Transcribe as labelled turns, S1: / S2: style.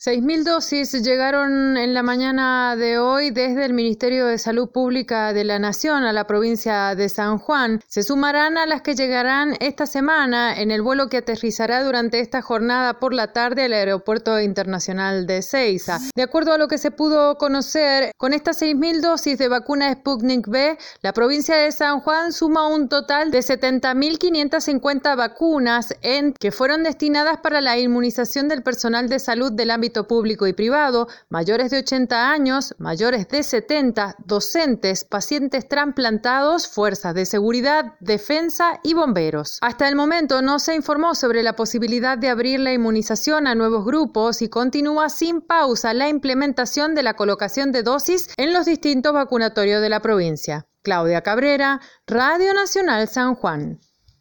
S1: 6.000 dosis llegaron en la mañana de hoy desde el Ministerio de Salud Pública de la Nación a la provincia de San Juan. Se sumarán a las que llegarán esta semana en el vuelo que aterrizará durante esta jornada por la tarde al Aeropuerto Internacional de Ezeiza. De acuerdo a lo que se pudo conocer, con estas 6.000 dosis de vacuna Sputnik V, la provincia de San Juan suma un total de 70.550 vacunas que fueron destinadas para la inmunización del personal de salud del ámbito público y privado, mayores de 80 años, mayores de 70, docentes, pacientes trasplantados, fuerzas de seguridad, defensa y bomberos. Hasta el momento no se informó sobre la posibilidad de abrir la inmunización a nuevos grupos y continúa sin pausa la implementación de la colocación de dosis en los distintos vacunatorios de la provincia. Claudia Cabrera, Radio Nacional San Juan.